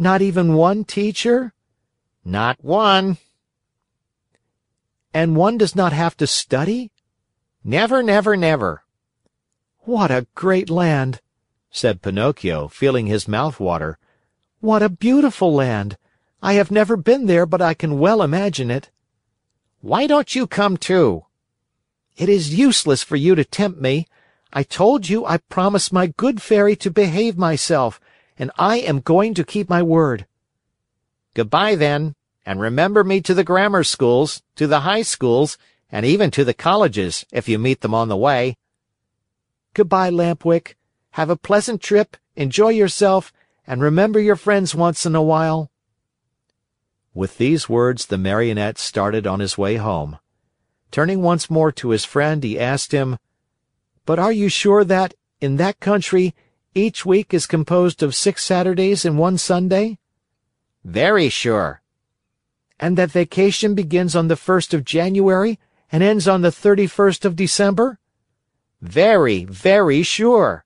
Not even one teacher? Not one. And one does not have to study? Never, never, never. What a great land!" said Pinocchio, feeling his mouth water. "What a beautiful land! I have never been there, but I can well imagine it." Why don't you come too? "It is useless for you to tempt me. I told you I promised my good fairy to behave myself, and I am going to keep my word." Goodbye then, and remember me to the grammar schools, to the high schools, and even to the colleges, if you meet them on the way. Goodbye, Lampwick. Have a pleasant trip, enjoy yourself, and remember your friends once in a while." With these words, the Marionette started on his way home. Turning once more to his friend, he asked him, "But are you sure that, in that country, each week is composed of 6 Saturdays and 1 Sunday?" Very sure. "And that vacation begins on the 1st of January and ends on the 31st of December?" Very, very sure.